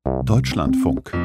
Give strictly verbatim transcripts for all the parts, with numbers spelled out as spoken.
Deutschlandfunk.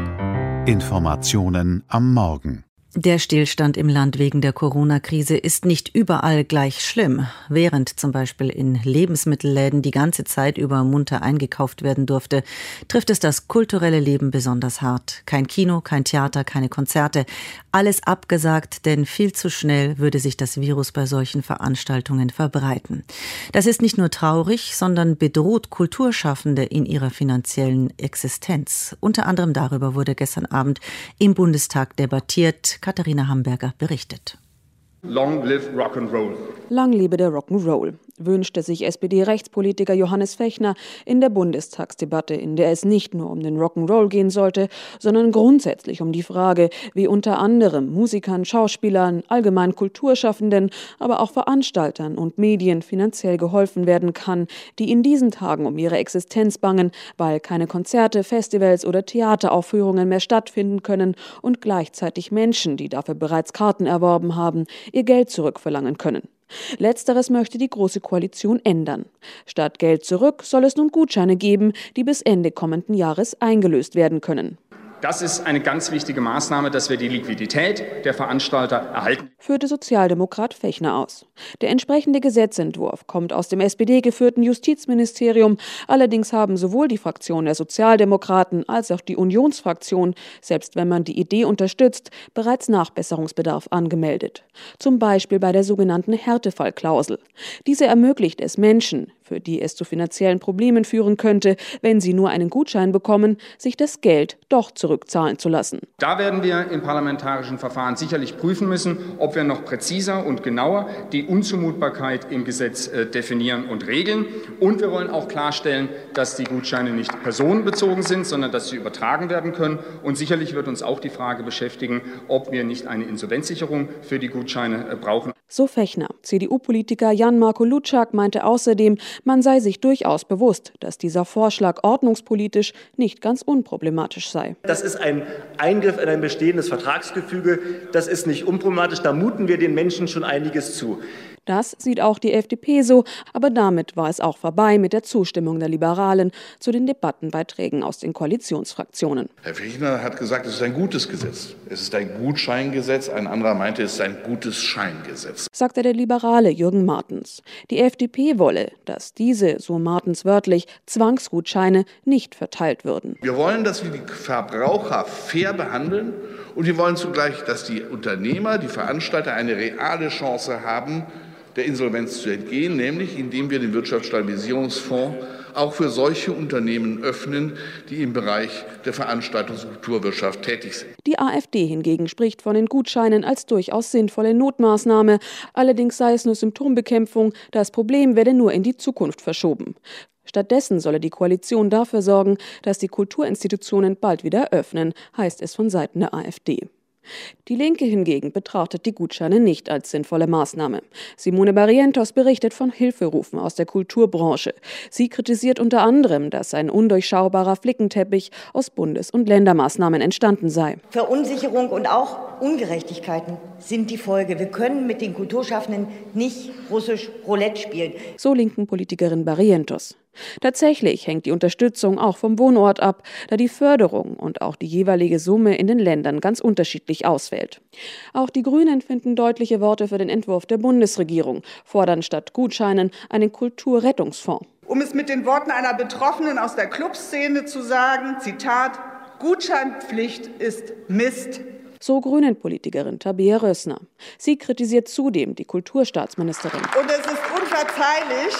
Informationen am Morgen. Der Stillstand im Land wegen der Corona-Krise ist nicht überall gleich schlimm. Während zum Beispiel in Lebensmittelläden die ganze Zeit über munter eingekauft werden durfte, trifft es das kulturelle Leben besonders hart. Kein Kino, kein Theater, keine Konzerte. Alles abgesagt, denn viel zu schnell würde sich das Virus bei solchen Veranstaltungen verbreiten. Das ist nicht nur traurig, sondern bedroht Kulturschaffende in ihrer finanziellen Existenz. Unter anderem darüber wurde gestern Abend im Bundestag debattiert. Katharina Hamburger berichtet. Long live Rock'n'Roll. Lang lebe der Rock'n'Roll, wünschte sich S P D-Rechtspolitiker Johannes Fechner in der Bundestagsdebatte, in der es nicht nur um den Rock'n'Roll gehen sollte, sondern grundsätzlich um die Frage, wie unter anderem Musikern, Schauspielern, allgemein Kulturschaffenden, aber auch Veranstaltern und Medien finanziell geholfen werden kann, die in diesen Tagen um ihre Existenz bangen, weil keine Konzerte, Festivals oder Theateraufführungen mehr stattfinden können und gleichzeitig Menschen, die dafür bereits Karten erworben haben, ihr Geld zurückverlangen können. Letzteres möchte die Große Koalition ändern. Statt Geld zurück soll es nun Gutscheine geben, die bis Ende kommenden Jahres eingelöst werden können. Das ist eine ganz wichtige Maßnahme, dass wir die Liquidität der Veranstalter erhalten. Führte Sozialdemokrat Fechner aus. Der entsprechende Gesetzentwurf kommt aus dem S P D-geführten Justizministerium. Allerdings haben sowohl die Fraktion der Sozialdemokraten als auch die Unionsfraktion, selbst wenn man die Idee unterstützt, bereits Nachbesserungsbedarf angemeldet. Zum Beispiel bei der sogenannten Härtefallklausel. Diese ermöglicht es Menschen, für die es zu finanziellen Problemen führen könnte, wenn sie nur einen Gutschein bekommen, sich das Geld doch zurückzahlen zu lassen. Da werden wir im parlamentarischen Verfahren sicherlich prüfen müssen, ob wir noch präziser und genauer die Unzumutbarkeit im Gesetz äh, definieren und regeln. Und wir wollen auch klarstellen, dass die Gutscheine nicht personenbezogen sind, sondern dass sie übertragen werden können. Und sicherlich wird uns auch die Frage beschäftigen, ob wir nicht eine Insolvenzsicherung für die Gutscheine äh, brauchen. So Fechner. C D U-Politiker Jan-Marco Lutschak meinte außerdem, man sei sich durchaus bewusst, dass dieser Vorschlag ordnungspolitisch nicht ganz unproblematisch sei. Das ist ein Eingriff in ein bestehendes Vertragsgefüge. Das ist nicht unproblematisch. Da muten wir den Menschen schon einiges zu. Das sieht auch die F D P so, aber damit war es auch vorbei mit der Zustimmung der Liberalen zu den Debattenbeiträgen aus den Koalitionsfraktionen. Herr Fechner hat gesagt, es ist ein gutes Gesetz. Es ist ein Gutscheingesetz. Ein anderer meinte, es ist ein gutes Scheingesetz. Sagte der Liberale Jürgen Martens. Die F D P wolle, dass diese, so Martens wörtlich, Zwangsgutscheine nicht verteilt würden. Wir wollen, dass wir die Verbraucher fair behandeln und wir wollen zugleich, dass die Unternehmer, die Veranstalter eine reale Chance haben, der Insolvenz zu entgehen, nämlich indem wir den Wirtschaftsstabilisierungsfonds auch für solche Unternehmen öffnen, die im Bereich der Veranstaltungs- und Kulturwirtschaft tätig sind. Die AfD hingegen spricht von den Gutscheinen als durchaus sinnvolle Notmaßnahme. Allerdings sei es nur Symptombekämpfung, das Problem werde nur in die Zukunft verschoben. Stattdessen solle die Koalition dafür sorgen, dass die Kulturinstitutionen bald wieder öffnen, heißt es von Seiten der AfD. Die Linke hingegen betrachtet die Gutscheine nicht als sinnvolle Maßnahme. Simone Barrientos berichtet von Hilferufen aus der Kulturbranche. Sie kritisiert unter anderem, dass ein undurchschaubarer Flickenteppich aus Bundes- und Ländermaßnahmen entstanden sei. Verunsicherung und auch Ungerechtigkeiten sind die Folge. Wir können mit den Kulturschaffenden nicht russisch Roulette spielen. So linken Politikerin Barrientos. Tatsächlich hängt die Unterstützung auch vom Wohnort ab, da die Förderung und auch die jeweilige Summe in den Ländern ganz unterschiedlich ausfällt. Auch die Grünen finden deutliche Worte für den Entwurf der Bundesregierung, fordern statt Gutscheinen einen Kulturrettungsfonds. Um es mit den Worten einer Betroffenen aus der Clubszene zu sagen, Zitat, Gutscheinpflicht ist Mist. So Grünen-Politikerin Tabea Rösner. Sie kritisiert zudem die Kulturstaatsministerin. Und es ist unverzeihlich,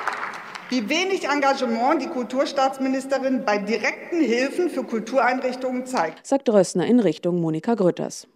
wie wenig Engagement die Kulturstaatsministerin bei direkten Hilfen für Kultureinrichtungen zeigt, sagt Rösner in Richtung Monika Grütters.